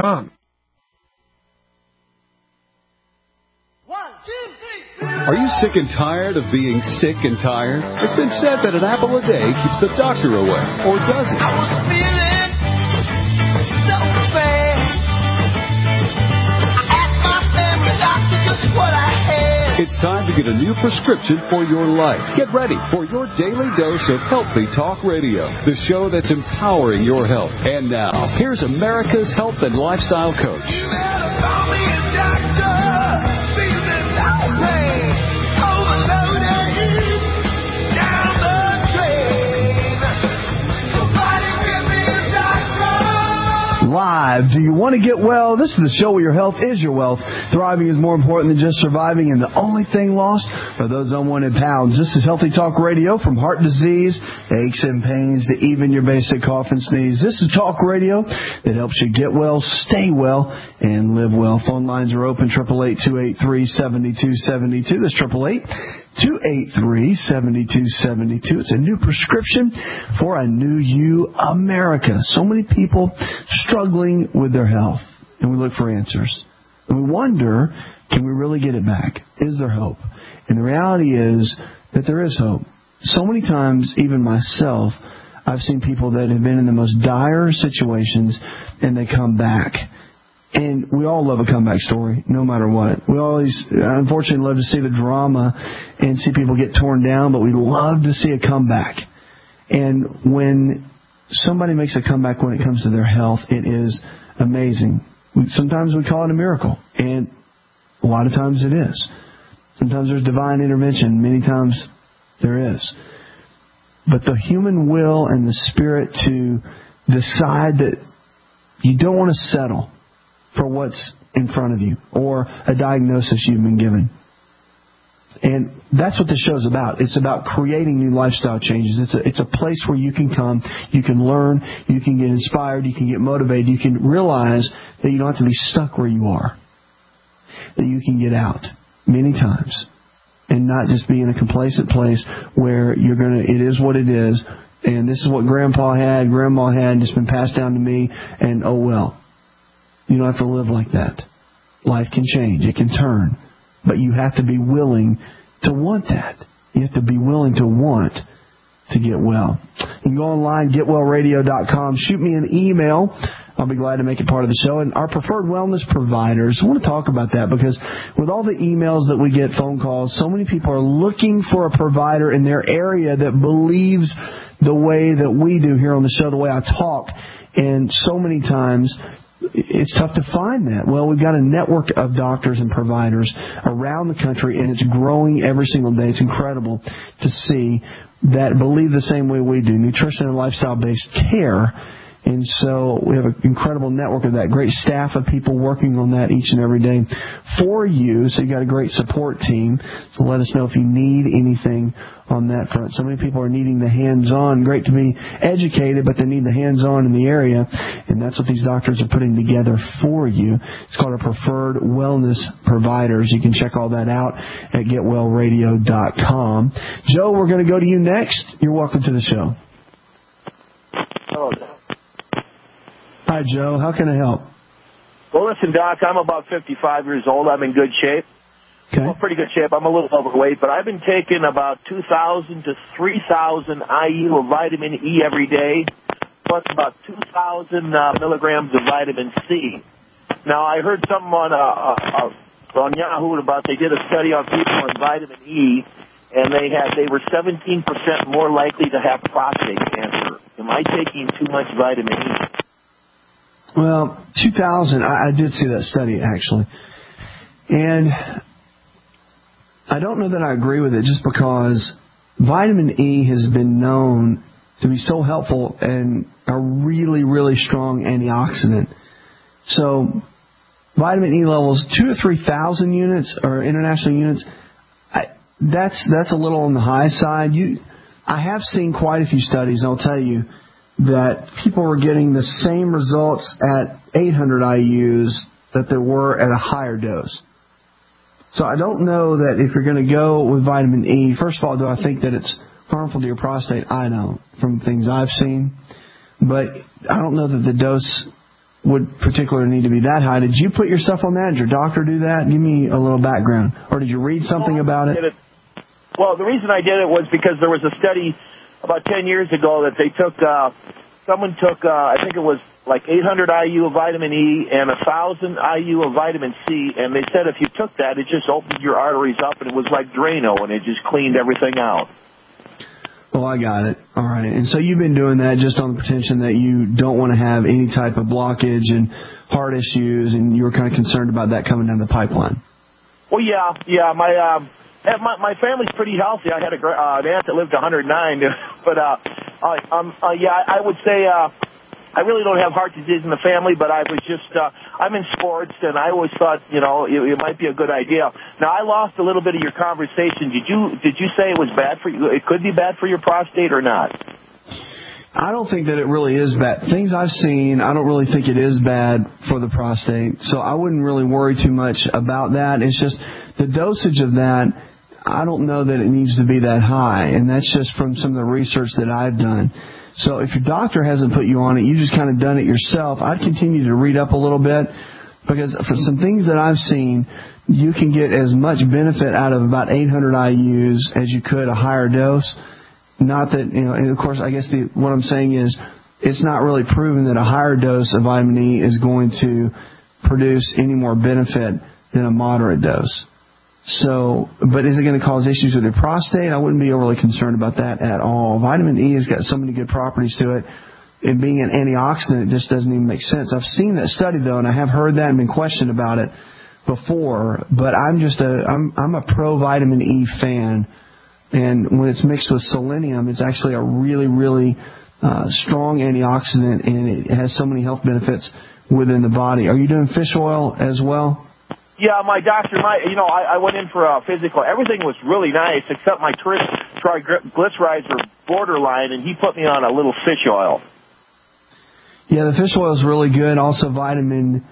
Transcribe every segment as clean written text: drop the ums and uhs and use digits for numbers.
HealthyTalkRadio.com. Are you sick and tired of being sick and tired? It's been said that an apple a day keeps the doctor away. Or does it? I was feeling so bad. I asked my family doctor just what I had. It's time to get a new prescription for your life. Get ready for your daily dose of Healthy Talk Radio, the show that's empowering your health. And now, here's America's health and lifestyle coach. You better call me a doctor. Feeling no pain. Overloaded down the drain. Somebody give me a doctor. Live. Do you want to get well? This is the show where your health is your wealth. Thriving is more important than just surviving, and the only thing lost are those unwanted pounds. This is Healthy Talk Radio, from heart disease, aches and pains, to even your basic cough and sneeze. This is talk radio that helps you get well, stay well, and live well. Phone lines are open, 888-283-7272. That's 888-283-7272. It's a new prescription for a new you, America. So many people struggling with their health, and we look for answers. And we wonder, can we really get it back? Is there hope? And the reality is that there is hope. So many times, even myself, I've seen people that have been in the most dire situations, and they come back. And we all love a comeback story, no matter what. We always, unfortunately, love to see the drama and see people get torn down, but we love to see a comeback. And when somebody makes a comeback when it comes to their health, it is amazing. Sometimes we call it a miracle, and a lot of times it is. Sometimes there's divine intervention. Many times there is. But the human will and the spirit to decide that you don't want to settle for what's in front of you or a diagnosis you've been given. And that's what this show's about. It's about creating new lifestyle changes. It's a place where you can come, you can learn, you can get inspired, you can get motivated, you can realize that you don't have to be stuck where you are, that you can get out many times and not just be in a complacent place where it is what it is, and this is what Grandpa had, Grandma had, and it's been passed down to me, and oh well. You don't have to live like that. Life can change. It can turn. But you have to be willing to want that. You have to be willing to want to get well. You can go online, getwellradio.com. Shoot me an email. I'll be glad to make it part of the show. And our preferred wellness providers, I want to talk about that because with all the emails that we get, phone calls, so many people are looking for a provider in their area that believes the way that we do here on the show, the way I talk. And so many times it's tough to find that. Well, we've got a network of doctors and providers around the country, and it's growing every single day. It's incredible to see that believe the same way we do, nutrition and lifestyle-based care. And so we have an incredible network of that, great staff of people working on that each and every day for you. So you've got a great support team. So let us know if you need anything on that front. So many people are needing the hands-on. Great to be educated, but they need the hands-on in the area. And that's what these doctors are putting together for you. It's called a Preferred Wellness Providers. You can check all that out at getwellradio.com. Joe, we're going to go to you next. You're welcome to the show. Hello. Hi, Joe. How can I help? Well, listen, Doc, I'm about 55 years old. I'm in good shape. Okay. Well, pretty good shape. I'm a little overweight, but I've been taking about 2,000 to 3,000 IU of vitamin E every day, plus about 2,000 milligrams of vitamin C. Now, I heard something on Yahoo about they did a study on people on vitamin E, and they were 17% more likely to have prostate cancer. Am I taking too much vitamin E? Well, 2,000, I did see that study, actually. And I don't know that I agree with it just because vitamin E has been known to be so helpful and a really, really strong antioxidant. So vitamin E levels, 2,000 to 3,000 units or international units, that's a little on the high side. I have seen quite a few studies, and I'll tell you, that people were getting the same results at 800 IUs that they were at a higher dose. So I don't know that if you're going to go with vitamin E, first of all, do I think that it's harmful to your prostate? I don't, from things I've seen. But I don't know that the dose would particularly need to be that high. Did you put yourself on that? Did your doctor do that? Give me a little background. Or did you read something about it? Well, the reason I did it was because there was a study about 10 years ago that they took, someone took, I think it was like 800 IU of vitamin E and 1,000 IU of vitamin C, and they said if you took that, it just opened your arteries up, and it was like Drano, and it just cleaned everything out. Oh, I got it. All right. And so you've been doing that just on the pretension that you don't want to have any type of blockage and heart issues, and you were kind of concerned about that coming down the pipeline. Well, yeah. My family's pretty healthy. I had an aunt that lived to 109, but I would say I really don't have heart disease in the family, but I was just I'm in sports, and I always thought it might be a good idea. Now, I lost a little bit of your conversation. Did you say it was bad for you? It could be bad for your prostate or not? I don't think that it really is bad. Things I've seen, I don't really think it is bad for the prostate, so I wouldn't really worry too much about that. It's just the dosage of that. I don't know that it needs to be that high, and that's just from some of the research that I've done. So if your doctor hasn't put you on it, you just kind of done it yourself, I'd continue to read up a little bit, because for some things that I've seen, you can get as much benefit out of about 800 IUs as you could a higher dose. Not that, and of course, I guess what I'm saying is it's not really proven that a higher dose of vitamin E is going to produce any more benefit than a moderate dose. So, but is it going to cause issues with your prostate? I wouldn't be overly concerned about that at all. Vitamin E has got so many good properties to it. It being an antioxidant, it just doesn't even make sense. I've seen that study, though, and I have heard that and been questioned about it before. But I'm a pro vitamin E fan. And when it's mixed with selenium, it's actually a really, really strong antioxidant, and it has so many health benefits within the body. Are you doing fish oil as well? Yeah, my doctor, I went in for a physical. Everything was really nice except my triglycerides were borderline, and he put me on a little fish oil. Yeah, the fish oil is really good. Also, vitamin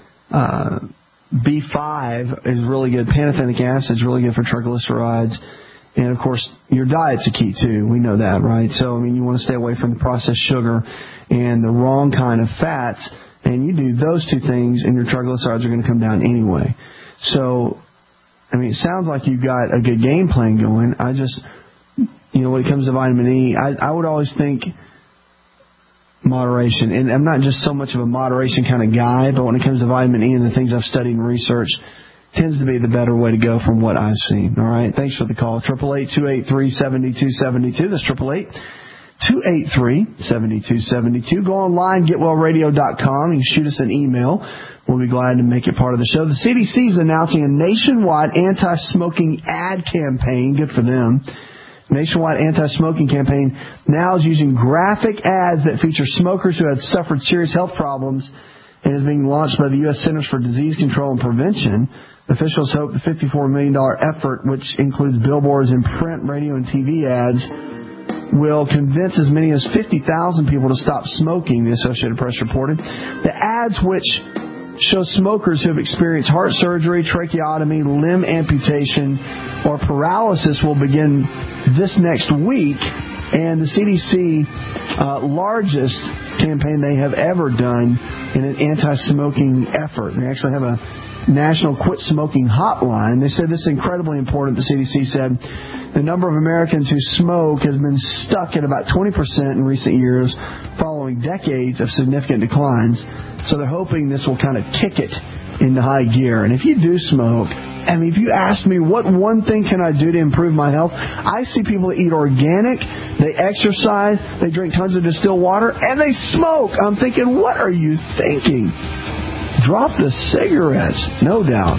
B5 is really good. Pantothenic acid is really good for triglycerides. And, of course, your diet's a key, too. We know that, right? So, you want to stay away from the processed sugar and the wrong kind of fats. And you do those two things, and your triglycerides are going to come down anyway. So, it sounds like you've got a good game plan going. I just, when it comes to vitamin E, I would always think moderation. And I'm not just so much of a moderation kind of guy, but when it comes to vitamin E and the things I've studied and researched, tends to be the better way to go from what I've seen. All right, thanks for the call. 888-283-7272. That's 888-283-7272. Go online, getwellradio.com. You can shoot us an email. We'll be glad to make it part of the show. The CDC is announcing a nationwide anti-smoking ad campaign. Good for them. Nationwide anti-smoking campaign now is using graphic ads that feature smokers who had suffered serious health problems, and is being launched by the U.S. Centers for Disease Control and Prevention. Officials hope the $54 million effort, which includes billboards and print, radio, and TV ads, will convince as many as 50,000 people to stop smoking, the Associated Press reported. The ads, which show smokers who have experienced heart surgery, tracheotomy, limb amputation, or paralysis, will begin this next week. And the CDC largest campaign they have ever done in an anti-smoking effort. They actually have a national quit smoking hotline. They said this is incredibly important. The CDC said the number of Americans who smoke has been stuck at about 20% in recent years, following decades of significant declines. So they're hoping this will kind of kick it into high gear. And if you do smoke, if you ask me what one thing can I do to improve my health, I see people that eat organic, they exercise, they drink tons of distilled water, and they smoke. I'm thinking, what are you thinking? Drop the cigarettes. No doubt.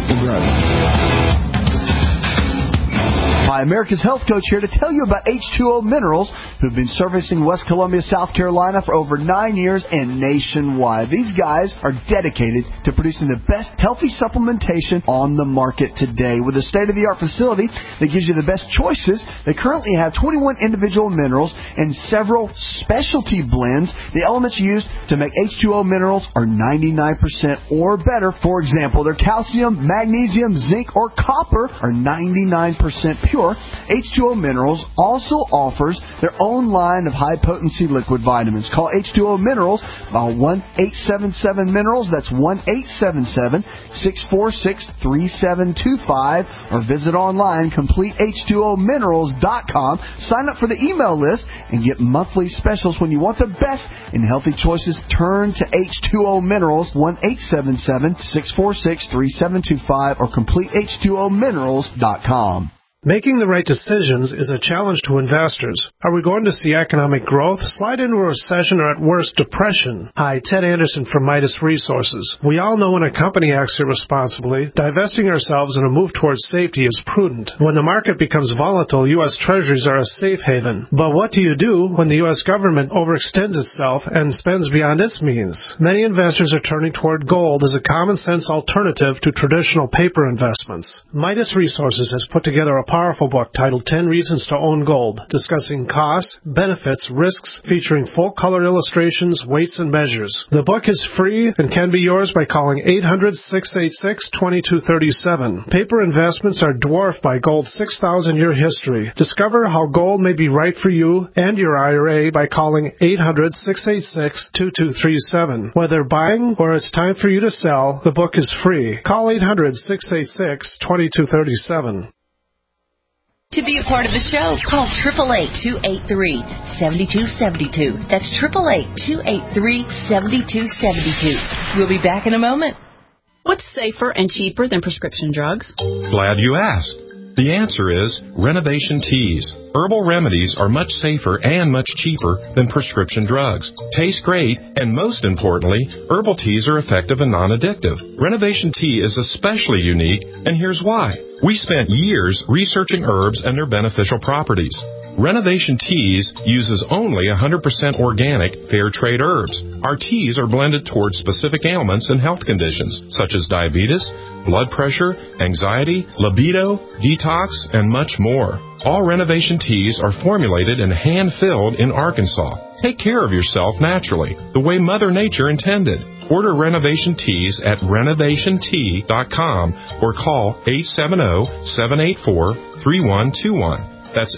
Hi, America's Health Coach here to tell you about H2O Minerals, who've been servicing West Columbia, South Carolina for over 9 years and nationwide. These guys are dedicated to producing the best healthy supplementation on the market today. With a state-of-the-art facility that gives you the best choices, they currently have 21 individual minerals and several specialty blends. The elements used to make H2O Minerals are 99% or better. For example, their calcium, magnesium, zinc, or copper are 99% pure. sure, H2O Minerals also offers their own line of high-potency liquid vitamins. Call H2O Minerals by 1-877-MINERALS. That's 1-877-646-3725. Or visit online, CompleteH2OMinerals.com. Sign up for the email list and get monthly specials. When you want the best in healthy choices, turn to H2O Minerals, 1-877-646-3725 or CompleteH2OMinerals.com. Making the right decisions is a challenge to investors. Are we going to see economic growth, slide into a recession, or at worst, depression? Hi, Ted Anderson from Midas Resources. We all know when a company acts irresponsibly, divesting ourselves in a move towards safety is prudent. When the market becomes volatile, U.S. Treasuries are a safe haven. But what do you do when the U.S. government overextends itself and spends beyond its means? Many investors are turning toward gold as a common-sense alternative to traditional paper investments. Midas Resources has put together a powerful book titled 10 Reasons to Own Gold, discussing costs, benefits, risks, featuring full-color illustrations, weights, and measures. The book is free and can be yours by calling 800-686-2237. Paper investments are dwarfed by gold's 6,000-year history. Discover how gold may be right for you and your IRA by calling 800-686-2237. Whether buying or it's time for you to sell, the book is free. Call 800-686-2237. To be a part of the show, call 888-283-7272. That's 888-283-7272. We'll be back in a moment. What's safer and cheaper than prescription drugs? Glad you asked. The answer is Renovation Teas. Herbal remedies are much safer and much cheaper than prescription drugs. Taste great, and most importantly, herbal teas are effective and non-addictive. Renovation Tea is especially unique, and here's why. We spent years researching herbs and their beneficial properties. Renovation Teas uses only 100% organic, fair trade herbs. Our teas are blended towards specific ailments and health conditions, such as diabetes, blood pressure, anxiety, libido, detox, and much more. All Renovation Teas are formulated and hand-filled in Arkansas. Take care of yourself naturally, the way Mother Nature intended. Order Renovation Teas at renovationtea.com or call 870-784-3121. That's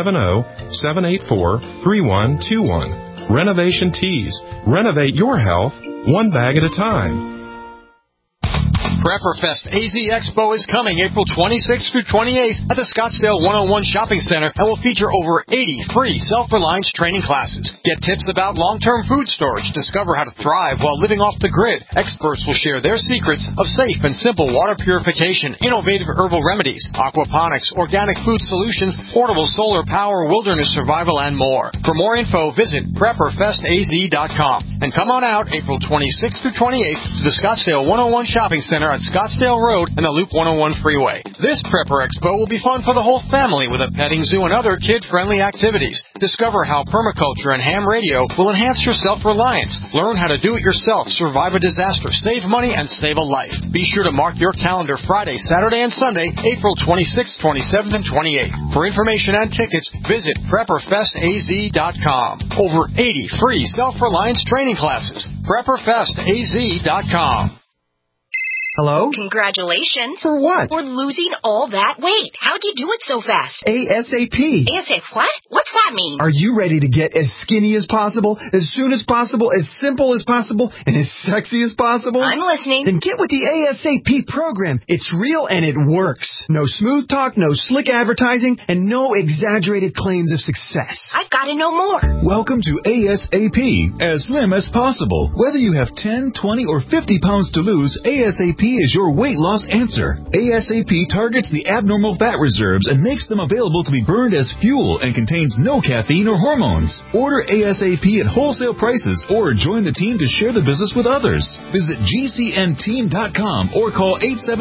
870-784-3121. Renovation Teas. Renovate your health one bag at a time. PrepperFest AZ Expo is coming April 26th through 28th at the Scottsdale 101 Shopping Center and will feature over 80 free self-reliance training classes. Get tips about long-term food storage, discover how to thrive while living off the grid. Experts will share their secrets of safe and simple water purification, innovative herbal remedies, aquaponics, organic food solutions, portable solar power, wilderness survival, and more. For more info, visit PrepperFestAZ.com and come on out April 26th through 28th to the Scottsdale 101 Shopping Center at Scottsdale Road and the Loop 101 Freeway. This Prepper Expo will be fun for the whole family with a petting zoo and other kid-friendly activities. Discover how permaculture and ham radio will enhance your self-reliance. Learn how to do it yourself, survive a disaster, save money, and save a life. Be sure to mark your calendar Friday, Saturday, and Sunday, April 26th, 27th, and 28th. For information and tickets, visit PrepperFestAZ.com. Over 80 free self-reliance training classes. PrepperFestAZ.com. Hello? Congratulations. For what? For losing all that weight. How'd you do it so fast? ASAP. ASAP what? What's that mean? Are you ready to get as skinny as possible, as soon as possible, as simple as possible, and as sexy as possible? I'm listening. Then get with the ASAP program. It's real and it works. No smooth talk, no slick advertising, and no exaggerated claims of success. I've got to know more. Welcome to ASAP, as slim as possible. Whether you have 10, 20, or 50 pounds to lose, ASAP is your weight loss answer. ASAP targets the abnormal fat reserves and makes them available to be burned as fuel and contains no caffeine or hormones. Order ASAP at wholesale prices or join the team to share the business with others. Visit GCNteam.com or call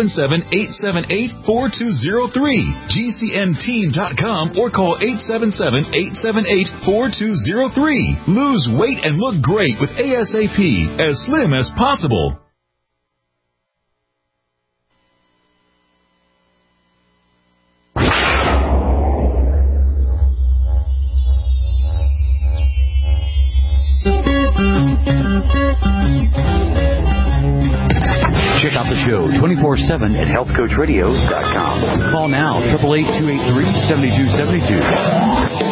877-878-4203. GCNteam.com or call 877-878-4203. Lose weight and look great with ASAP, as slim as possible. Check out out the show 24/7 at healthcoachradio.com. Call now, 888-283-7272.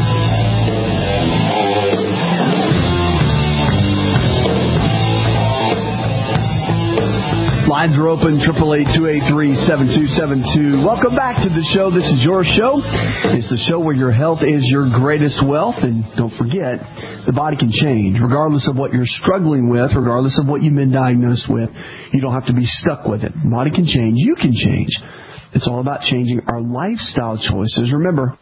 Lines are open, 888-283-7272. Welcome back to the show. This is your show. It's the show where your health is your greatest wealth. And don't forget, the body can change. Regardless of what you're struggling with, regardless of what you've been diagnosed with, you don't have to be stuck with it. The body can change. You can change. It's all about changing our lifestyle choices. Remember,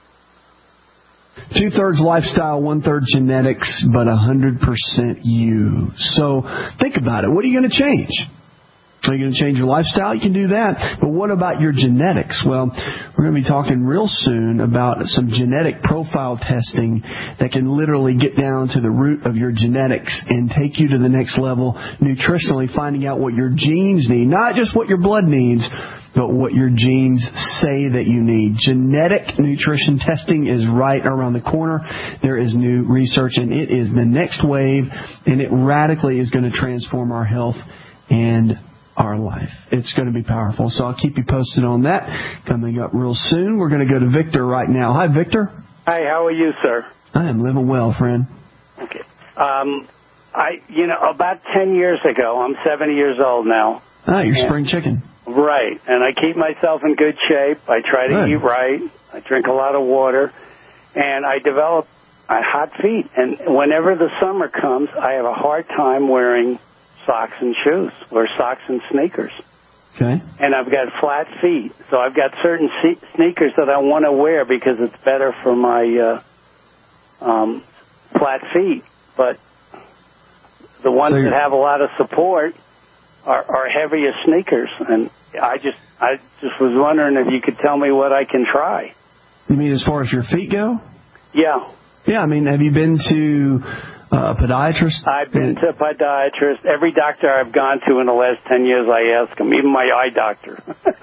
2/3 lifestyle, 1/3 genetics, but 100% you. So think about it. What are you going to change? Are you going to change your lifestyle? You can do that. But what about your genetics? Well, we're going to be talking real soon about some genetic profile testing that can literally get down to the root of your genetics and take you to the next level nutritionally, finding out what your genes need, not just what your blood needs, but what your genes say that you need. Genetic nutrition testing is right around the corner. There is new research, and it is the next wave, and it radically is going to transform our health and our life. It's going to be powerful. So I'll keep you posted on that. Coming up real soon, we're going to go to Victor right now. Hi, Victor. Hi, how are you, sir? I am living well, friend. Okay. About 10 years ago, I'm 70 years old now. Ah, you're spring chicken. Right. And I keep myself in good shape. I try to eat right. I drink a lot of water. And I develop hot feet. And whenever the summer comes, I have a hard time wearing socks and shoes, or socks and sneakers. Okay. And I've got flat feet. So I've got certain sneakers that I want to wear because it's better for my flat feet. But the ones that have a lot of support are heavier sneakers. And I just was wondering if you could tell me what I can try. You mean as far as your feet go? Yeah. Yeah, I mean, have you been to a podiatrist? I've been to a podiatrist. Every doctor I've gone to in the last 10 years, I ask them, even my eye doctor.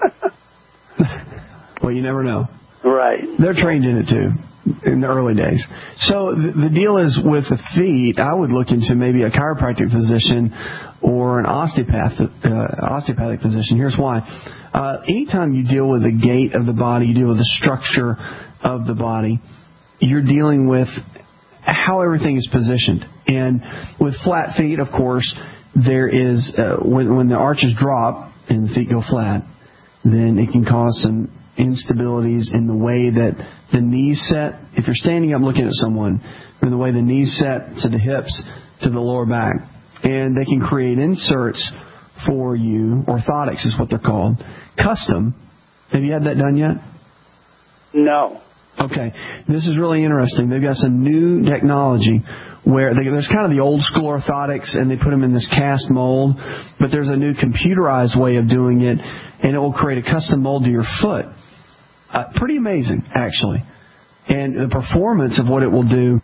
Well, you never know. Right. They're trained in it, too, in the early days. So the deal is with the feet, I would look into maybe a chiropractic physician or an osteopathic physician. Here's why. Anytime you deal with the gait of the body, you deal with the structure of the body, you're dealing with how everything is positioned. And with flat feet, of course, there is, when the arches drop and the feet go flat, then it can cause some instabilities in the way that the knees set. If you're standing up looking at someone, in the way the knees set to the hips, to the lower back. And they can create inserts for you. Orthotics is what they're called. Custom. Have you had that done yet? No. Okay, this is really interesting. They've got some new technology where there's kind of the old school orthotics, and they put them in this cast mold, but there's a new computerized way of doing it, and it will create a custom mold to your foot. Pretty amazing, actually. And the performance of what it will do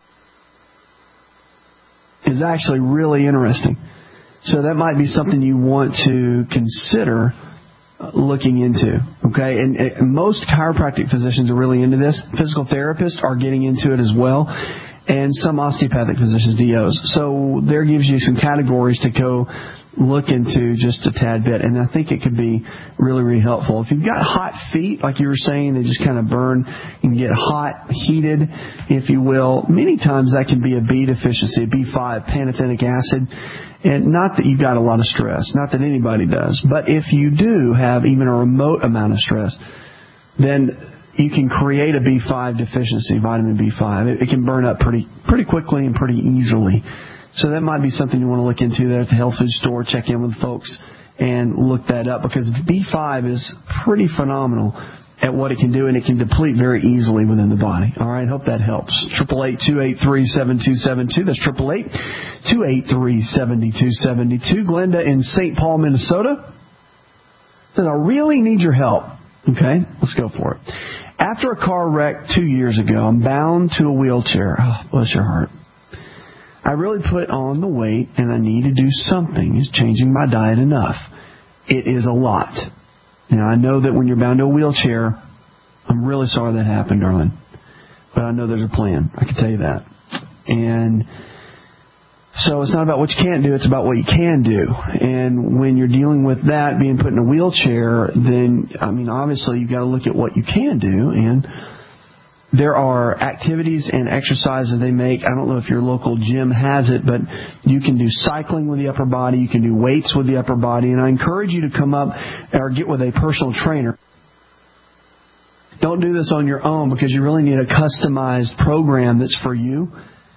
is actually really interesting. So that might be something you want to consider looking into, okay? And most chiropractic physicians are really into this. Physical therapists are getting into it as well, and some osteopathic physicians, DOs. So there gives you some categories to go look into just a tad bit, and I think it could be really, really helpful. If you've got hot feet, like you were saying, they just kind of burn and get hot, heated, if you will. Many times that can be a B deficiency, a B5, pantothenic acid. And not that you've got a lot of stress, not that anybody does, but if you do have even a remote amount of stress, then you can create a B5 deficiency, vitamin B5. It can burn up pretty quickly and pretty easily. So that might be something you want to look into there at the health food store. Check in with folks and look that up, because B5 is pretty phenomenal at what it can do, and it can deplete very easily within the body. All right, hope that helps. 888-283-7272. That's 888-283-7272. Glenda in St. Paul, Minnesota says, I really need your help. Okay, let's go for it. After a car wreck 2 years ago, I'm bound to a wheelchair. Oh, bless your heart. I really put on the weight, and I need to do something. Is changing my diet enough? It is a lot. Now, I know that when you're bound to a wheelchair, I'm really sorry that happened, darling. But I know there's a plan. I can tell you that. And So it's not about what you can't do, it's about what you can do. And when you're dealing with that, being put in a wheelchair, then, obviously you've got to look at what you can do. And there are activities and exercises they make. I don't know if your local gym has it, but you can do cycling with the upper body. You can do weights with the upper body. And I encourage you to come up or get with a personal trainer. Don't do this on your own because you really need a customized program that's for you.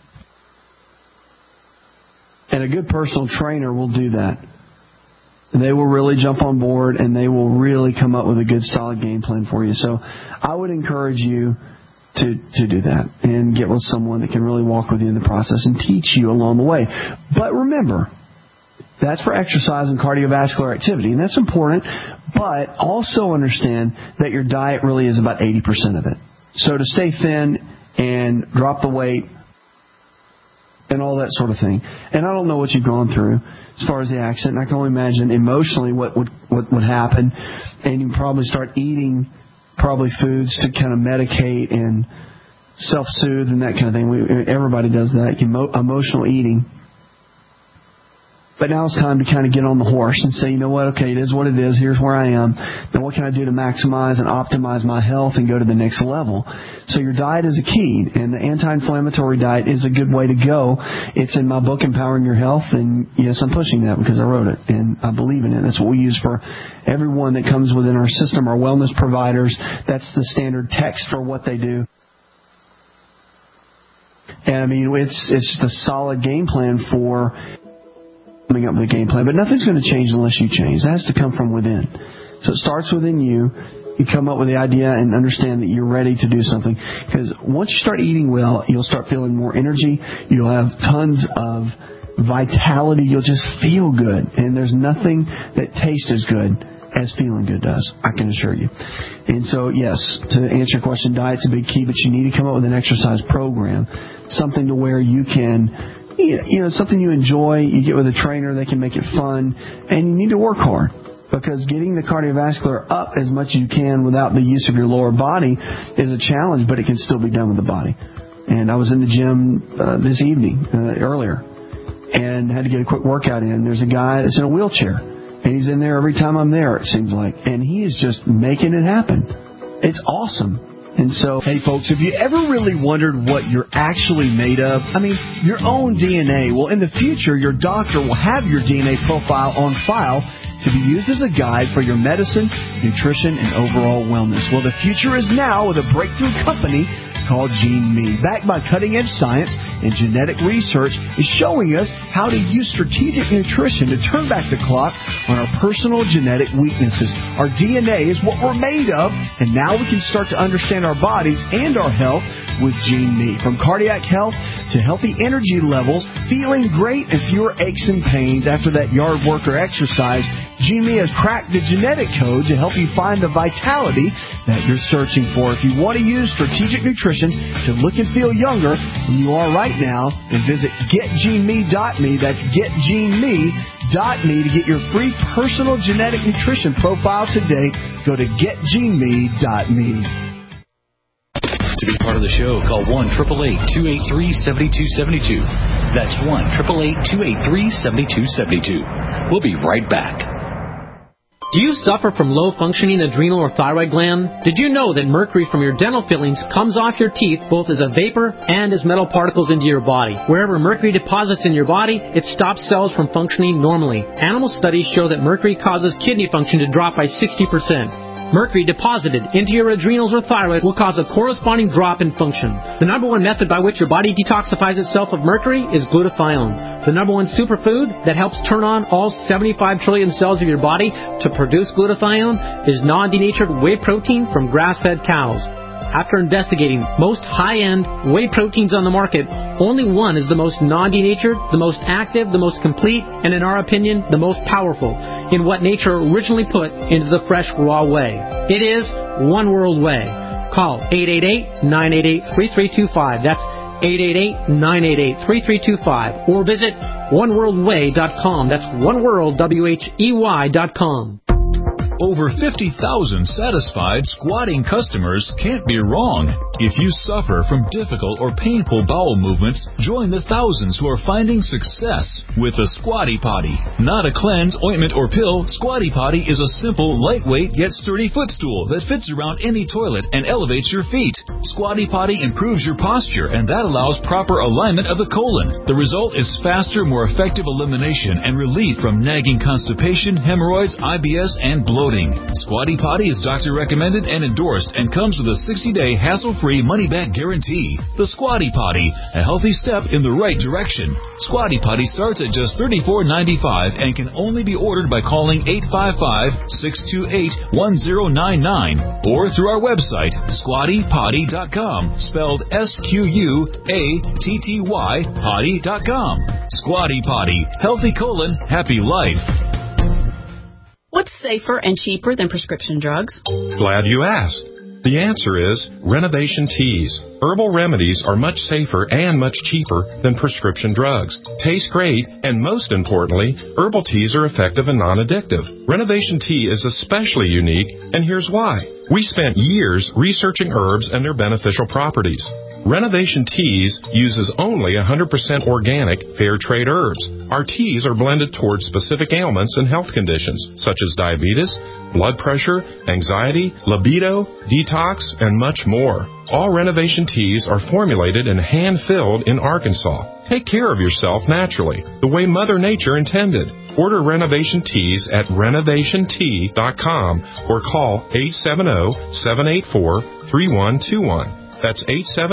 And a good personal trainer will do that. They will really jump on board and they will really come up with a good, solid game plan for you. So I would encourage you to do that and get with someone that can really walk with you in the process and teach you along the way. But remember, that's for exercise and cardiovascular activity, and that's important. But also understand that your diet really is about 80% of it. So to stay thin and drop the weight and all that sort of thing. And I don't know what you've gone through as far as the accident. I can only imagine emotionally what would happen. And you probably start eating foods to kind of medicate and self-soothe and that kind of thing. Everybody does that, emotional eating. But now it's time to kind of get on the horse and say, you know what, okay, it is what it is. Here's where I am. Now what can I do to maximize and optimize my health and go to the next level? So your diet is a key, and the anti-inflammatory diet is a good way to go. It's in my book, Empowering Your Health, and yes, I'm pushing that because I wrote it, and I believe in it. That's what we use for everyone that comes within our system, our wellness providers. That's the standard text for what they do. And it's just a solid game plan for coming up with a game plan, but nothing's going to change unless you change. It has to come from within. So it starts within you. You come up with the idea and understand that you're ready to do something. Because once you start eating well, you'll start feeling more energy. You'll have tons of vitality. You'll just feel good. And there's nothing that tastes as good as feeling good does, I can assure you. And so, yes, to answer your question, diet's a big key, but you need to come up with an exercise program, something to where you can, something you enjoy. You get with a trainer, they can make it fun, and you need to work hard because getting the cardiovascular up as much as you can without the use of your lower body is a challenge, but it can still be done with the body. And I was in the gym this evening, earlier, and had to get a quick workout in. There's a guy that's in a wheelchair, and he's in there every time I'm there, it seems like, and he is just making it happen. It's awesome. And so, hey folks, have you ever really wondered what you're actually made of? Your own DNA. Well, in the future, your doctor will have your DNA profile on file to be used as a guide for your medicine, nutrition, and overall wellness. Well, the future is now with a breakthrough company called GeneMe. Backed by cutting-edge science and genetic research, is showing us how to use strategic nutrition to turn back the clock on our personal genetic weaknesses. Our DNA is what we're made of, and now we can start to understand our bodies and our health with GeneMe. From cardiac health to healthy energy levels, feeling great and fewer aches and pains after that yard work or exercise, GeneMe has cracked the genetic code to help you find the vitality that you're searching for. If you want to use strategic nutrition to look and feel younger than you are right now, then visit getgeneme.me. That's getgeneme.me to get your free personal genetic nutrition profile today. Go to getgeneme.me. To be part of the show, call 1-888-283-7272. That's 1-888-283-7272. We'll be right back. Do you suffer from low-functioning adrenal or thyroid gland? Did you know that mercury from your dental fillings comes off your teeth both as a vapor and as metal particles into your body? Wherever mercury deposits in your body, it stops cells from functioning normally. Animal studies show that mercury causes kidney function to drop by 60%. Mercury deposited into your adrenals or thyroid will cause a corresponding drop in function. The number one method by which your body detoxifies itself of mercury is glutathione. The number one superfood that helps turn on all 75 trillion cells of your body to produce glutathione is non-denatured whey protein from grass-fed cows. After investigating most high-end whey proteins on the market, only one is the most non-denatured, the most active, the most complete, and in our opinion, the most powerful in what nature originally put into the fresh raw whey. It is One World Whey. Call 888-988-3325. That's 888-988-3325. Or visit oneworldwhey.com. That's oneworld, WHEY.com. Over 50,000 satisfied squatting customers can't be wrong. If you suffer from difficult or painful bowel movements, join the thousands who are finding success with the Squatty Potty. Not a cleanse, ointment, or pill, Squatty Potty is a simple, lightweight, yet sturdy footstool that fits around any toilet and elevates your feet. Squatty Potty improves your posture, and that allows proper alignment of the colon. The result is faster, more effective elimination and relief from nagging constipation, hemorrhoids, IBS, and bloating. Squatty Potty is doctor recommended and endorsed and comes with a 60-day hassle-free money-back guarantee. The Squatty Potty, a healthy step in the right direction. Squatty Potty starts at just $34.95 and can only be ordered by calling 855-628-1099 or through our website, squattypotty.com, spelled SQUATTY potty.com. Squatty Potty, healthy colon, happy life. What's safer and cheaper than prescription drugs? Glad you asked. The answer is Renovation Teas. Herbal remedies are much safer and much cheaper than prescription drugs. Taste great, and most importantly, herbal teas are effective and non-addictive. Renovation Tea is especially unique, and here's why. We spent years researching herbs and their beneficial properties. Renovation Teas uses only 100% organic, fair trade herbs. Our teas are blended towards specific ailments and health conditions, such as diabetes, blood pressure, anxiety, libido, detox, and much more. All Renovation Teas are formulated and hand-filled in Arkansas. Take care of yourself naturally, the way Mother Nature intended. Order Renovation Teas at renovationtea.com or call 870-784-3121. That's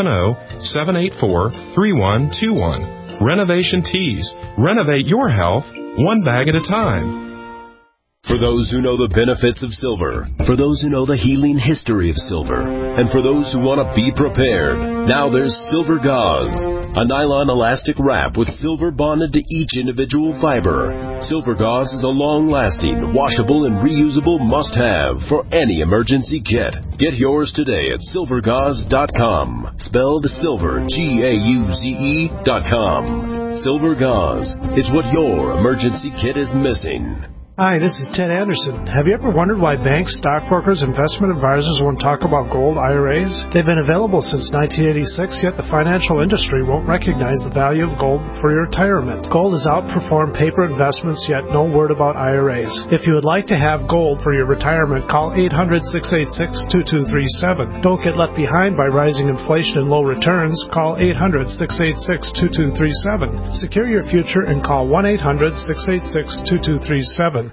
870-784-3121. Renovation Teas. Renovate your health one bag at a time. For those who know the benefits of silver, for those who know the healing history of silver, and for those who want to be prepared, now there's Silver Gauze, a nylon elastic wrap with silver bonded to each individual fiber. Silver Gauze is a long-lasting, washable, and reusable must-have for any emergency kit. Get yours today at silvergauze.com, spelled silver, Gauze.com. Silver Gauze is what your emergency kit is missing. Hi, this is Ted Anderson. Have you ever wondered why banks, stockbrokers, investment advisors won't talk about gold IRAs? They've been available since 1986, yet the financial industry won't recognize the value of gold for your retirement. Gold has outperformed paper investments, yet no word about IRAs. If you would like to have gold for your retirement, call 800-686-2237. Don't get left behind by rising inflation and low returns. Call 800-686-2237. Secure your future and call 1-800-686-2237.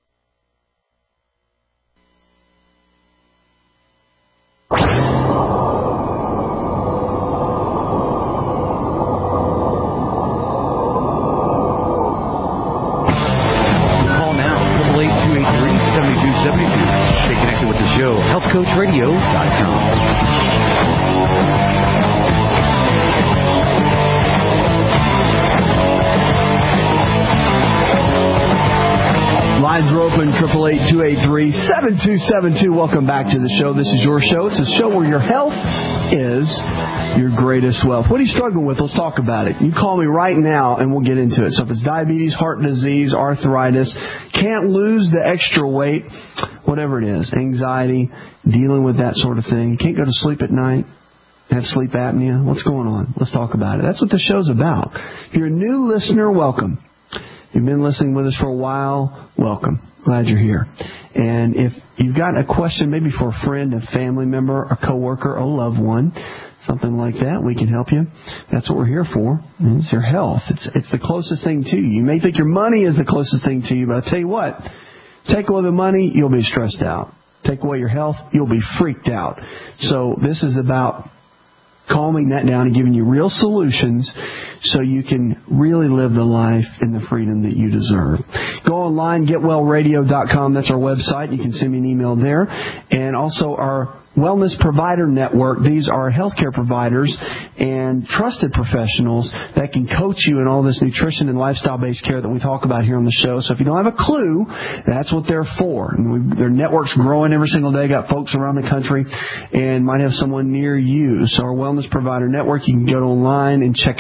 HealthCoachRadio.com. Lines are open, 888-283-7272. Welcome back to the show. This is your show. It's a show where your health is your greatest wealth. What are you struggling with? Let's talk about it. You call me right now and we'll get into it. So if it's diabetes, heart disease, arthritis, can't lose the extra weight, whatever it is, anxiety, dealing with that sort of thing, can't go to sleep at night, have sleep apnea, what's going on? Let's talk about it. That's what the show's about. If you're a new listener, welcome. If you've been listening with us for a while, welcome. Glad you're here. And if you've got a question maybe for a friend, a family member, a coworker, a loved one, something like that, we can help you. That's what we're here for. It's your health. It's the closest thing to you. You may think your money is the closest thing to you, but I'll tell you what, take away the money, you'll be stressed out. Take away your health, you'll be freaked out. So this is about calming that down and giving you real solutions so you can really live the life and the freedom that you deserve. Go online, getwellradio.com. That's our website. You can send me an email there. And also our Wellness Provider Network. These are healthcare providers and trusted professionals that can coach you in all this nutrition and lifestyle-based care that we talk about here on the show. So if you don't have a clue, that's what they're for. And their network's growing every single day. Got folks around the country and might have someone near you. So our Wellness Provider Network, you can go online and check out that website.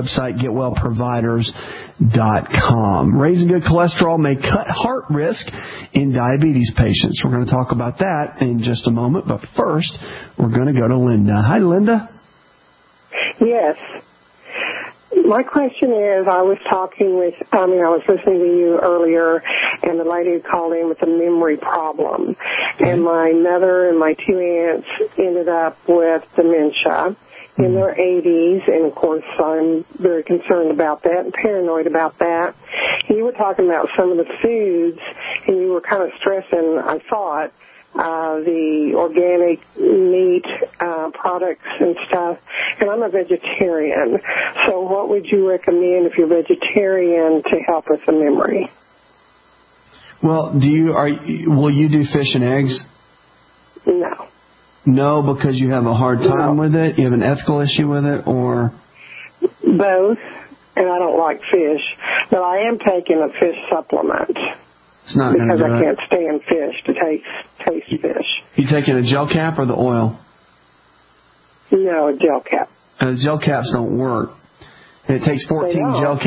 website, getwellproviders.com. Raising good cholesterol may cut heart risk in diabetes patients. We're going to talk about that in just a moment, but first, we're going to go to Linda. Hi, Linda. Yes. My question is, I was listening to you earlier, and the lady who called in with a memory problem. And my mother and my 2 aunts ended up with dementia in their 80s, and of course I'm very concerned about that and paranoid about that. And you were talking about some of the foods, and you were kind of stressing, I thought, the organic meat products and stuff, and I'm a vegetarian. So what would you recommend if you're vegetarian to help with the memory? Well, will you do fish and eggs? No. No, because you have a hard time with it? You have an ethical issue with it, or? Both, and I don't like fish, but I am taking a fish supplement. It's not going to do it. Because I can't stand fish to taste fish. You taking a gel cap or the oil? No, a gel cap. Gel caps don't work. It takes 14 gel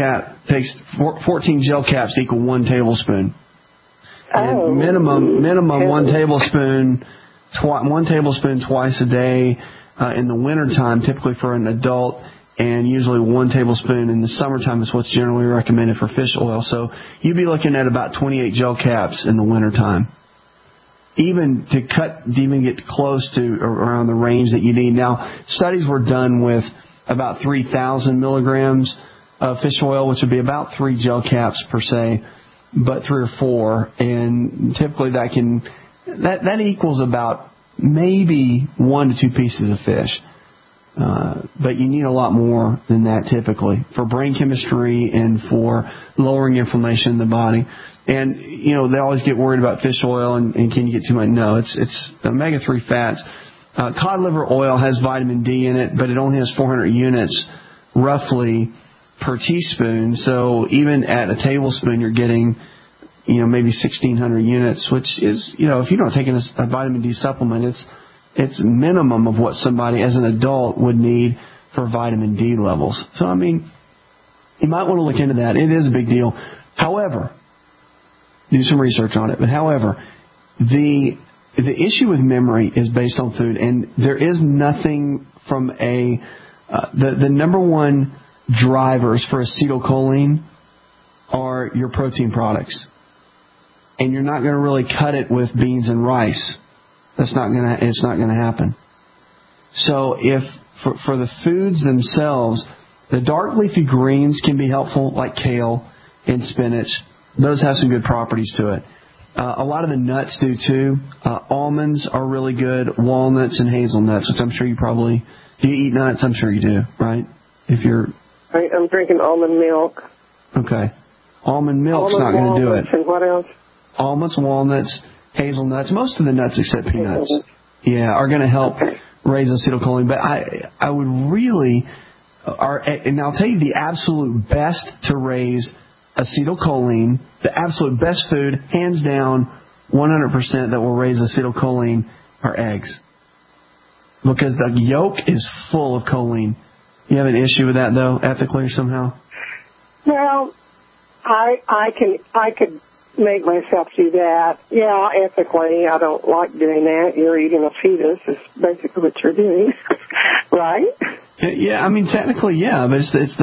caps to equal 1 tablespoon. And minimum 1 tablespoon. 1 tablespoon twice a day in the wintertime, typically for an adult, and usually 1 tablespoon in the summertime is what's generally recommended for fish oil. So you'd be looking at about 28 gel caps in the wintertime. Even get close to around the range that you need. Now, studies were done with about 3,000 milligrams of fish oil, which would be about 3 gel caps per se, but 3 or 4, and typically that equals about maybe 1 to 2 pieces of fish. But you need a lot more than that typically for brain chemistry and for lowering inflammation in the body. And, they always get worried about fish oil and can you get too much? No, it's omega-3 fats. Cod liver oil has vitamin D in it, but it only has 400 units roughly per teaspoon. So even at a tablespoon, you're getting maybe 1,600 units, which is, if you're not taking a vitamin D supplement, it's minimum of what somebody as an adult would need for vitamin D levels. So, you might want to look into that. It is a big deal. However, do some research on it. But however, the issue with memory is based on food, and there is nothing from the number one drivers for acetylcholine are your protein products. And you're not going to really cut it with beans and rice. It's not going to happen. So if for the foods themselves, the dark leafy greens can be helpful, like kale and spinach. Those have some good properties to it. A lot of the nuts do too. Almonds are really good. Walnuts and hazelnuts, which I'm sure do you eat nuts? I'm sure you do, right? I'm drinking almond milk. Okay. Almond milk's not going to do it. And what else? Almonds, walnuts, hazelnuts, most of the nuts except peanuts, are going to help raise acetylcholine. But I would really, and I'll tell you the absolute best to raise acetylcholine, the absolute best food, hands down, 100% that will raise acetylcholine are eggs. Because the yolk is full of choline. You have an issue with that though, ethically or somehow? Well, I could make myself do that. Yeah, ethically, I don't like doing that. You're eating a fetus is basically what you're doing, right? Yeah, technically, yeah, but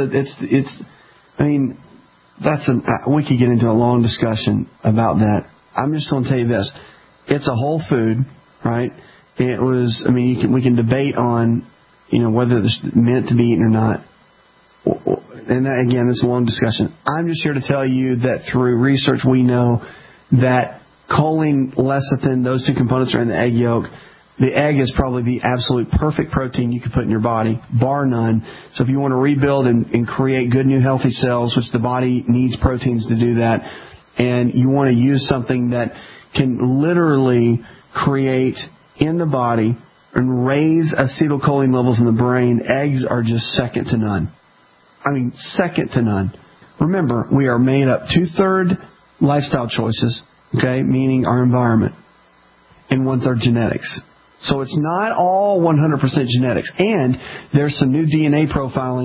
we could get into a long discussion about that. I'm just going to tell you this. It's a whole food, right? We can debate on, whether it's meant to be eaten or not. And that, again, it's a long discussion. I'm just here to tell you that through research we know that choline, lecithin, those two components are in the egg yolk. The egg is probably the absolute perfect protein you could put in your body, bar none. So if you want to rebuild and create good new healthy cells, which the body needs proteins to do that, and you want to use something that can literally create in the body and raise acetylcholine levels in the brain, eggs are just second to none. Second to none. Remember, we are made up 2/3 lifestyle choices, okay, meaning our environment, and 1/3 genetics. So it's not all 100% genetics. And there's some new DNA profiling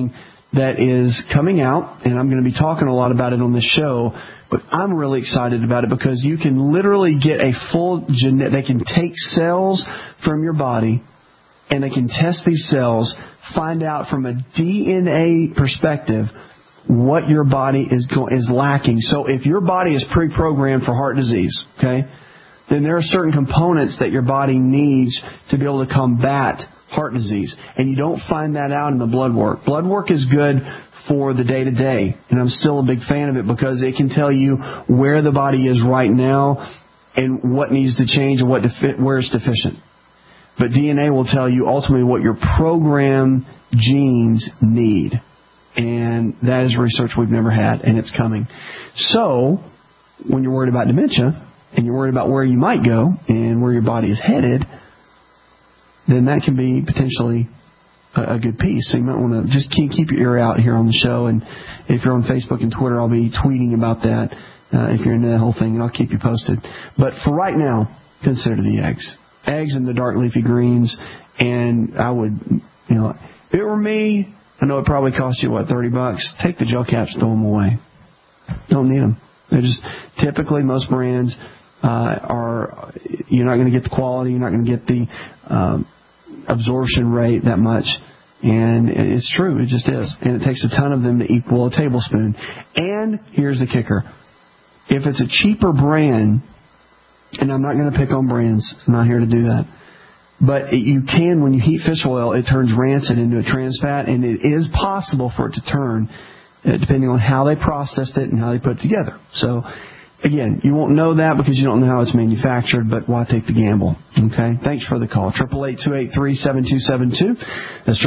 that is coming out, and I'm going to be talking a lot about it on this show, but I'm really excited about it because you can literally get a full they can take cells from your body and they can test these cells, find out from a DNA perspective what your body is lacking. So if your body is pre-programmed for heart disease, okay, then there are certain components that your body needs to be able to combat heart disease. And you don't find that out in the blood work. Blood work is good for the day-to-day, and I'm still a big fan of it because it can tell you where the body is right now and what needs to change and where it's deficient. But DNA will tell you ultimately what your programmed genes need. And that is research we've never had, and it's coming. So when you're worried about dementia and you're worried about where you might go and where your body is headed, then that can be potentially a good piece. So you might want to just keep your ear out here on the show. And if you're on Facebook and Twitter, I'll be tweeting about that if you're into that whole thing, and I'll keep you posted. But for right now, consider the eggs. Eggs and the dark leafy greens. And I would, if it were me, I know it probably costs you, $30? Take the gel caps, throw them away. Don't need them. They're just typically most brands you're not going to get the quality, you're not going to get the absorption rate that much. And it's true, it just is. And it takes a ton of them to equal a tablespoon. And here's the kicker. If it's a cheaper brand, and I'm not going to pick on brands, I'm not here to do that, but you can, when you heat fish oil, it turns rancid into a trans fat, and it is possible for it to turn, depending on how they processed it and how they put it together. So, again, you won't know that because you don't know how it's manufactured, but why take the gamble? Okay? Thanks for the call. 888-283-7272. That's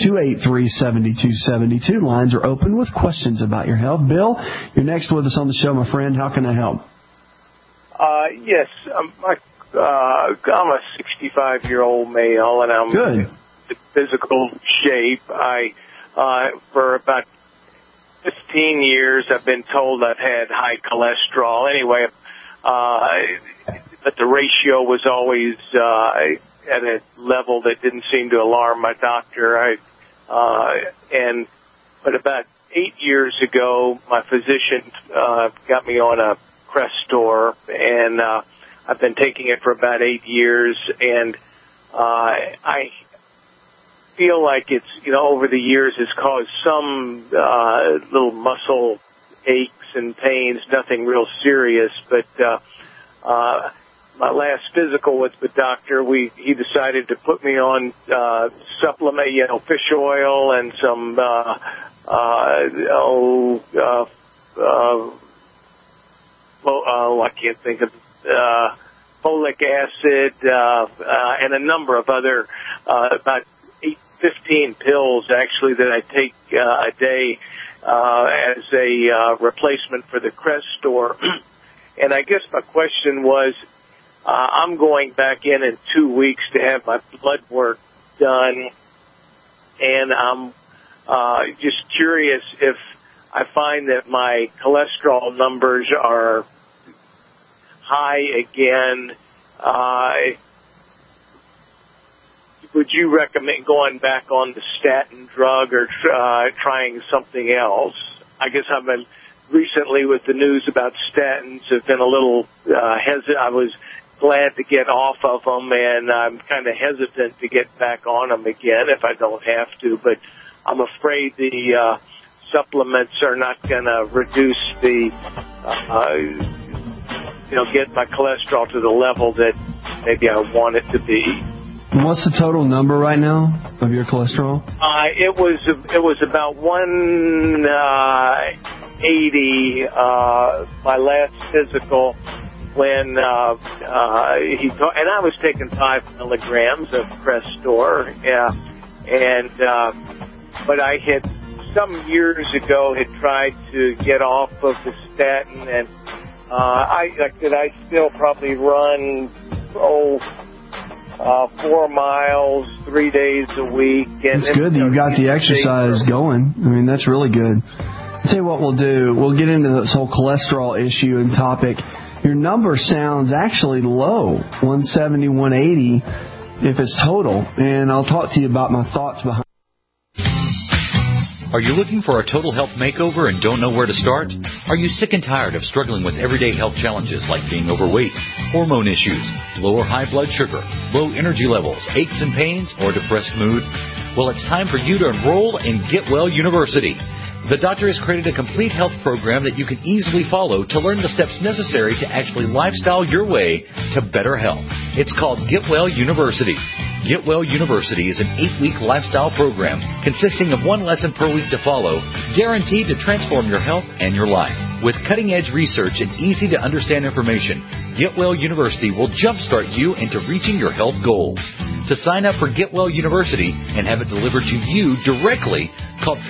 888-283-7272. Lines are open with questions about your health. Bill, you're next with us on the show, my friend. How can I help? Yes. I'm a 65-year-old male, and I'm in physical shape. For about 15 years, I've been told I've had high cholesterol. Anyway, but the ratio was always at a level that didn't seem to alarm my doctor. But about 8 years ago, my physician got me on a Crestor, and I've been taking it for about 8 years, and I feel like it's, over the years has caused some little muscle aches and pains, nothing real serious, but my last physical with the doctor, he decided to put me on supplement, fish oil and some I can't think of folic acid and a number of other about 15 pills actually that I take a day as a replacement for the Crestor. And I guess my question was, I'm going back in 2 weeks to have my blood work done, and I'm just curious if I find that my cholesterol numbers are high again. Would you recommend going back on the statin drug or trying something else? I guess I've been recently with the news about statins have been a little hesitant. I was glad to get off of them, and I'm kind of hesitant to get back on them again if I don't have to. But I'm afraid the supplements are not going to reduce the, get my cholesterol to the level that maybe I want it to be. What's the total number right now of your cholesterol? It was about 180 my last physical when and I was taking 5 milligrams of Crestor, but I had some years ago had tried to get off of the statin, and I still probably run 4 miles 3 days a week. And it's good that you got the exercise going. I mean, that's really good. I'll tell you what we'll do. We'll get into this whole cholesterol issue and topic. Your number sounds actually low, 170, 180, if it's total. And I'll talk to you about my thoughts behind. Are you looking for a total health makeover and don't know where to start? Are you sick and tired of struggling with everyday health challenges like being overweight, hormone issues, low or high blood sugar, low energy levels, aches and pains, or depressed mood? Well, it's time for you to enroll in Get Well University. The doctor has created a complete health program that you can easily follow to learn the steps necessary to actually lifestyle your way to better health. It's called Get Well University. Get Well University is an 8-week lifestyle program consisting of 1 lesson per week to follow, guaranteed to transform your health and your life. With cutting-edge research and easy-to-understand information, Get Well University will jumpstart you into reaching your health goals. To sign up for Get Well University and have it delivered to you directly, call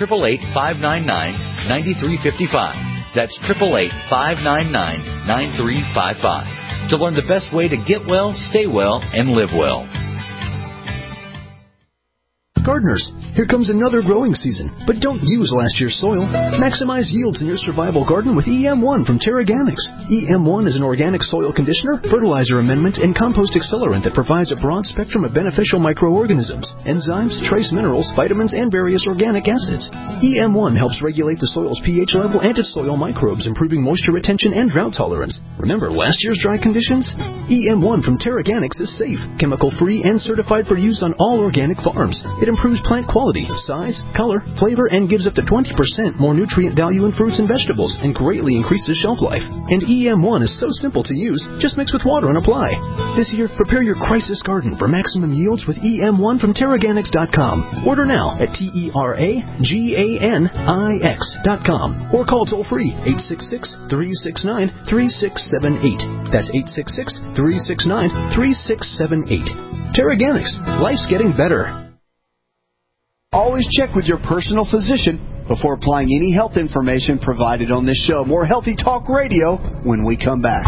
888-599-9355. That's 888-599-9355. To learn the best way to get well, stay well, and live well. Gardeners, here comes another growing season, but don't use last year's soil. Maximize yields in your survival garden with EM1 from Terraganics. EM1 is an organic soil conditioner, fertilizer amendment, and compost accelerant that provides a broad spectrum of beneficial microorganisms, enzymes, trace minerals, vitamins, and various organic acids. EM1 helps regulate the soil's pH level and its soil microbes, improving moisture retention and drought tolerance. Remember last year's dry conditions? EM1 from Terraganics is safe, chemical-free, and certified for use on all organic farms. It improves plant quality, size, color, flavor, and gives up to 20% more nutrient value in fruits and vegetables and greatly increases shelf life. And EM1 is so simple to use, just mix with water and apply. This year, prepare your crisis garden for maximum yields with EM1 from Terraganics.com. Order now at TerraGanix.com or call toll-free 866-369-3678. That's 866-369-3678. Terraganics. Life's getting better. Always check with your personal physician before applying any health information provided on this show. More Healthy Talk Radio when we come back.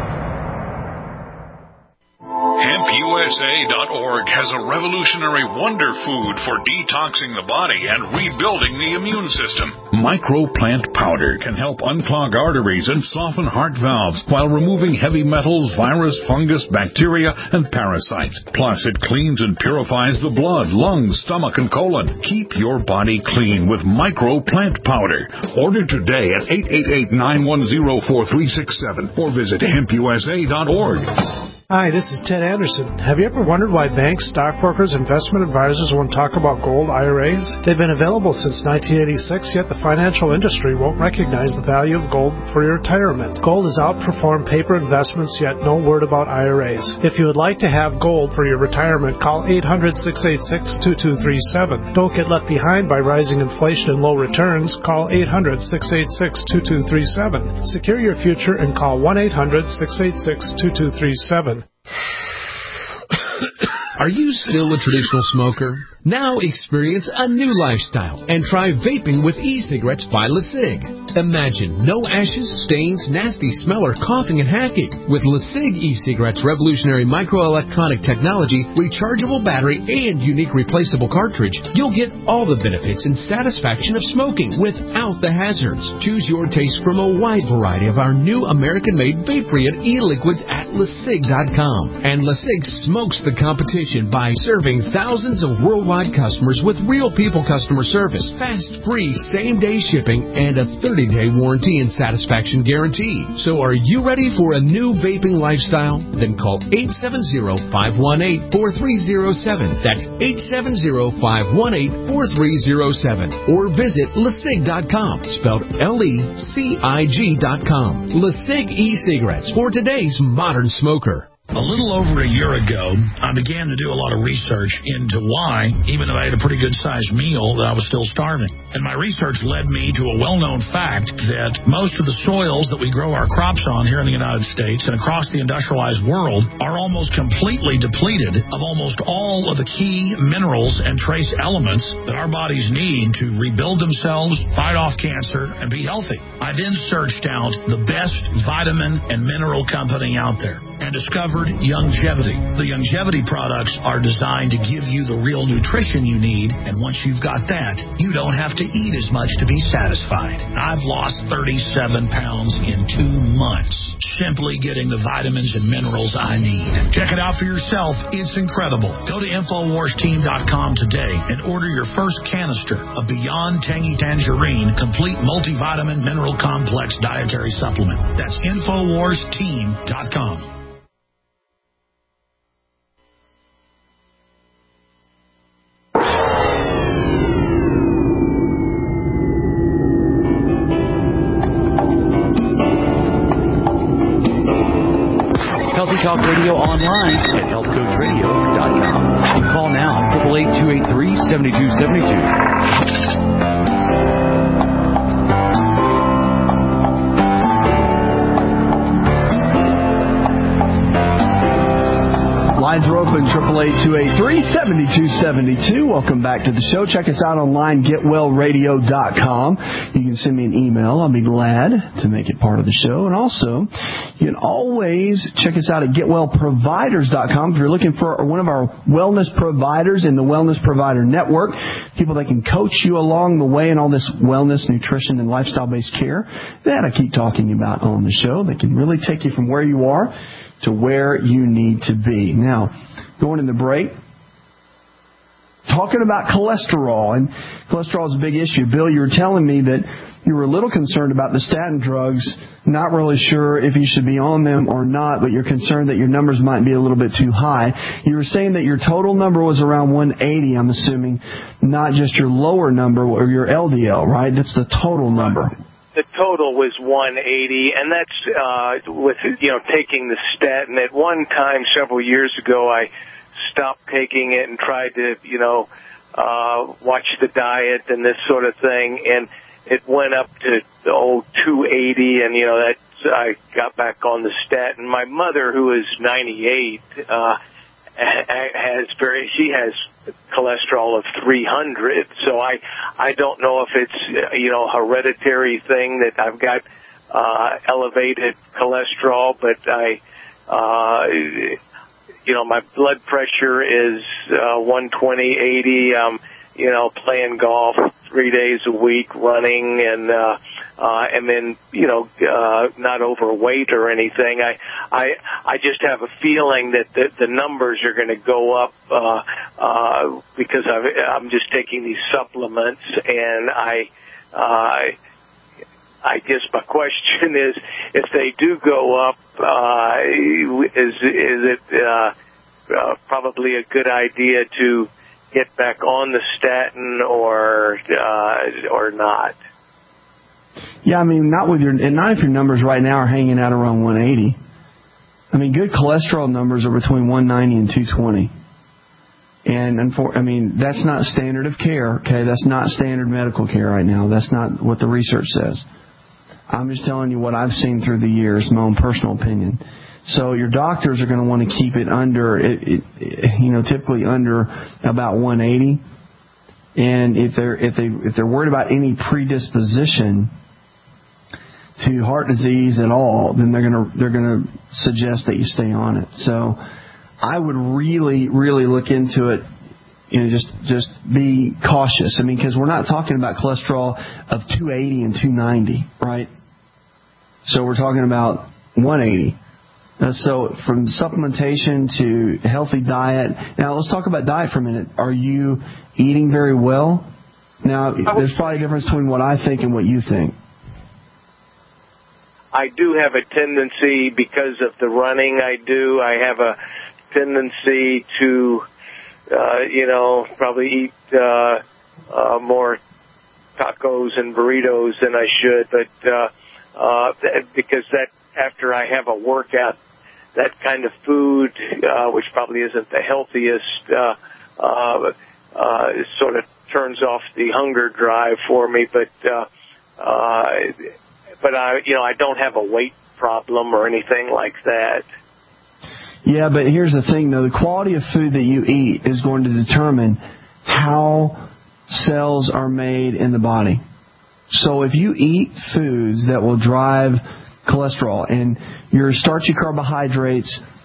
HempUSA.org has a revolutionary wonder food for detoxing the body and rebuilding the immune system. Microplant powder can help unclog arteries and soften heart valves while removing heavy metals, virus, fungus, bacteria, and parasites. Plus, it cleans and purifies the blood, lungs, stomach, and colon. Keep your body clean with Microplant powder. Order today at 888-910-4367 or visit HempUSA.org. Hi, this is Ted Anderson. Have you ever wondered why banks, stockbrokers, investment advisors won't talk about gold IRAs? They've been available since 1986, yet the financial industry won't recognize the value of gold for your retirement. Gold has outperformed paper investments, yet no word about IRAs. If you would like to have gold for your retirement, call 800-686-2237. Don't get left behind by rising inflation and low returns. Call 800-686-2237. Secure your future and call 1-800-686-2237. Are you still a traditional smoker? Now experience a new lifestyle and try vaping with e-cigarettes by LeSig. Imagine no ashes, stains, nasty smell, or coughing and hacking. With LeSig e-cigarettes' revolutionary microelectronic technology, rechargeable battery, and unique replaceable cartridge, you'll get all the benefits and satisfaction of smoking without the hazards. Choose your taste from a wide variety of our new American-made vape-free and e-liquids at LeSig.com. And LeSig smokes the competition by serving thousands of worldwide customers with real people customer service, fast, free, same-day shipping, and a 30-day warranty and satisfaction guarantee. So are you ready for a new vaping lifestyle? Then call 870-518-4307. That's 870-518-4307. Or visit LeSig.com, spelled LECIG.com. LeSig e-cigarettes for today's modern smoker. A little over a year ago, I began to do a lot of research into why, even though I had a pretty good-sized meal, that I was still starving. And my research led me to a well-known fact that most of the soils that we grow our crops on here in the United States and across the industrialized world are almost completely depleted of almost all of the key minerals and trace elements that our bodies need to rebuild themselves, fight off cancer, and be healthy. I then searched out the best vitamin and mineral company out there. and discovered Youngevity. The Youngevity products are designed to give you the real nutrition you need, and once you've got that, you don't have to eat as much to be satisfied. I've lost 37 pounds in 2 months, simply getting the vitamins and minerals I need. Check it out for yourself. It's incredible. Go to InfoWarsTeam.com today and order your first canister of Beyond Tangy Tangerine Complete Multivitamin Mineral Complex Dietary Supplement. That's InfoWarsTeam.com. Healthy Talk Radio online at healthcoachradio.com. Call now, 888-283-7272. Lines are open, 888-283-7272. Welcome back to the show. Check us out online, getwellradio.com. You can send me an email. I'll be glad to make it part of the show. And also, you can always check us out at getwellproviders.com. If you're looking for one of our wellness providers in the Wellness Provider Network, people that can coach you along the way in all this wellness, nutrition, and lifestyle-based care that I keep talking about on the show. They can really take you from where you are to where you need to be. Now, going in the break, talking about cholesterol, and cholesterol is a big issue. Bill, you were telling me that you were a little concerned about the statin drugs, not really sure if you should be on them or not, but you're concerned that your numbers might be a little bit too high. You were saying that your total number was around 180, I'm assuming, not just your lower number or your LDL, right? That's the total number. The total was 180, and that's with taking the statin. At one time, several years ago, I stopped taking it and tried to watch the diet and this sort of thing, and it went up to 280, and I got back on the statin. My mother, who is 98, she has cholesterol of 300, so I don't know if it's a hereditary thing that I've got elevated cholesterol, but my blood pressure is 120/80. Playing golf 3 days a week, running, and then not overweight or anything. I just have a feeling that the numbers are going to go up because I'm just taking these supplements, and I guess my question is, if they do go up, is it probably a good idea to get back on the statin or not? Yeah, I mean, not if your numbers right now are hanging out around 180. I mean, good cholesterol numbers are between 190 and 220. And that's not standard of care, okay? That's not standard medical care right now. That's not what the research says. I'm just telling you what I've seen through the years, my own personal opinion. So your doctors are going to want to keep it under, typically under about 180. And if they're worried about any predisposition to heart disease at all, then they're going to suggest that you stay on it. So I would really, really look into it. Just be cautious. I mean, because we're not talking about cholesterol of 280 and 290, right? So we're talking about 180. So from supplementation to a healthy diet. Now let's talk about diet for a minute. Are you eating very well? Now there's probably a difference between what I think and what you think. I do have a tendency, because of the running I have a tendency to, probably eat more tacos and burritos than I should, but because that after I have a workout, that kind of food, which probably isn't the healthiest, sort of turns off the hunger drive for me. But I don't have a weight problem or anything like that. Yeah, but here's the thing, though. The quality of food that you eat is going to determine how cells are made in the body. So if you eat foods that will drive cholesterol and your starchy carbohydrates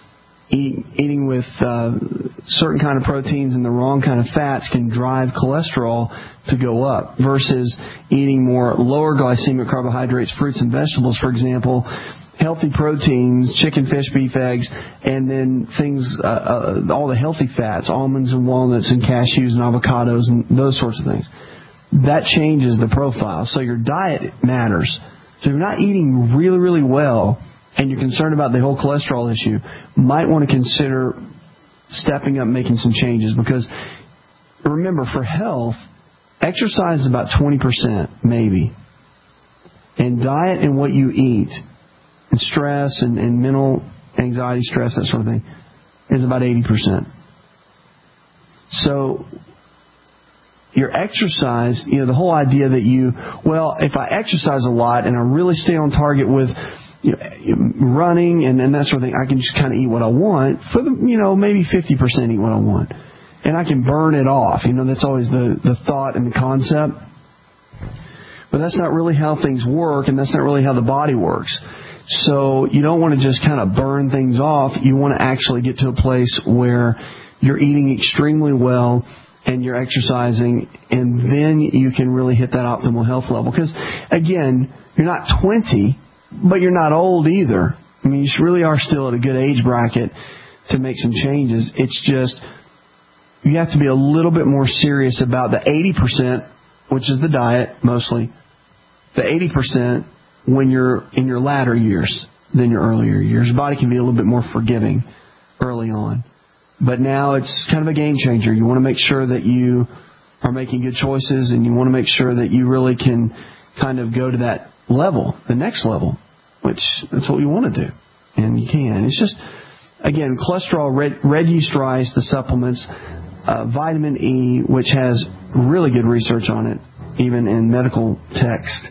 eating with certain kind of proteins and the wrong kind of fats can drive cholesterol to go up versus eating more lower glycemic carbohydrates, fruits and vegetables, for example, healthy proteins, chicken, fish, beef, eggs, and then things, all the healthy fats, almonds and walnuts and cashews and avocados and those sorts of things. That changes the profile. So your diet matters. So if you're not eating really, really well and you're concerned about the whole cholesterol issue, might want to consider stepping up, making some changes. Because remember, for health, exercise is about 20% maybe. And diet and what you eat, and stress and mental anxiety, stress, that sort of thing, is about 80%. So your exercise, the whole idea that if I exercise a lot and I really stay on target with running and that sort of thing, I can just kind of eat what I want for maybe 50% eat what I want. And I can burn it off. That's always the thought and the concept. But that's not really how things work, and that's not really how the body works. So you don't want to just kind of burn things off. You want to actually get to a place where you're eating extremely well and you're exercising, and then you can really hit that optimal health level. Because, again, you're not 20, but you're not old either. I mean, you really are still at a good age bracket to make some changes. It's just you have to be a little bit more serious about the 80%, which is the diet mostly, the 80% when you're in your latter years than your earlier years. Your body can be a little bit more forgiving early on. But now it's kind of a game changer. You want to make sure that you are making good choices, and you want to make sure that you really can kind of go to that level, the next level, which that's what we want to do. And you can. It's just, again, cholesterol, red yeast rice, the supplements, vitamin E, which has really good research on it, even in medical text.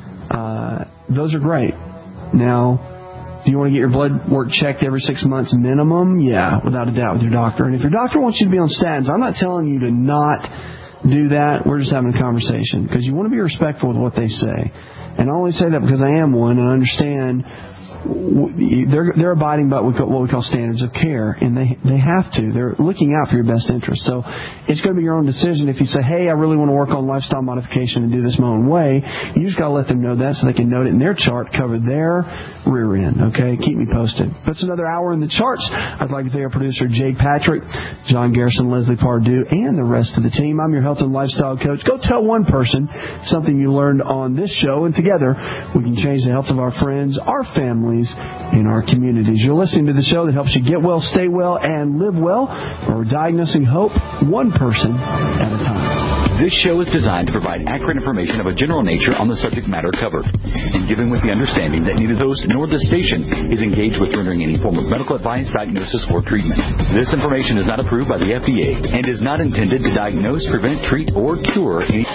Those are great. Now, do you want to get your blood work checked every 6 months minimum? Yeah, without a doubt, with your doctor. And if your doctor wants you to be on statins, I'm not telling you to not do that. We're just having a conversation, because you want to be respectful with what they say. And I only say that because I am one, and I understand they're abiding by what we call standards of care, and they have to. They're looking out for your best interest. So it's going to be your own decision. If you say, hey, I really want to work on lifestyle modification and do this my own way, you just got to let them know that so they can note it in their chart, cover their rear end. Okay, keep me posted. That's another hour in the charts. I'd like to thank our producer, Jade Patrick, John Garrison, Leslie Pardue, and the rest of the team. I'm your health and lifestyle coach. Go tell one person something you learned on this show, and together we can change the health of our friends, our families, in our communities. You're listening to the show that helps you get well, stay well, and live well. We're diagnosing hope one person at a time. This show is designed to provide accurate information of a general nature on the subject matter covered, and given with the understanding that neither the host nor the station is engaged with rendering any form of medical advice, diagnosis, or treatment. This information is not approved by the FDA and is not intended to diagnose, prevent, treat, or cure any...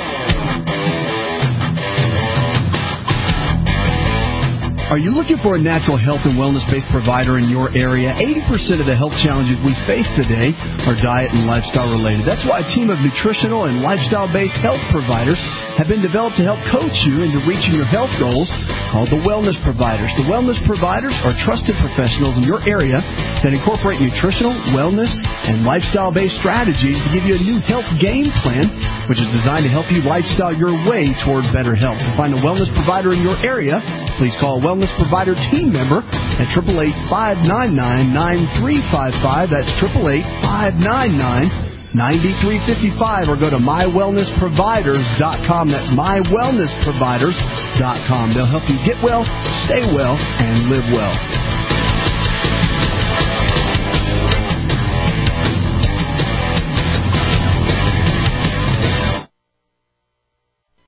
Are you looking for a natural health and wellness-based provider in your area? 80% of the health challenges we face today are diet and lifestyle related. That's why a team of nutritional and lifestyle-based health providers have been developed to help coach you into reaching your health goals, called the Wellness Providers. The Wellness Providers are trusted professionals in your area that incorporate nutritional, wellness, and lifestyle-based strategies to give you a new health game plan, which is designed to help you lifestyle your way toward better health. To find a wellness provider in your area, please call a Wellness Provider team member at 888-599-9355. That's 888-599-9355. Or go to mywellnessproviders.com. That's mywellnessproviders.com. They'll help you get well, stay well, and live well.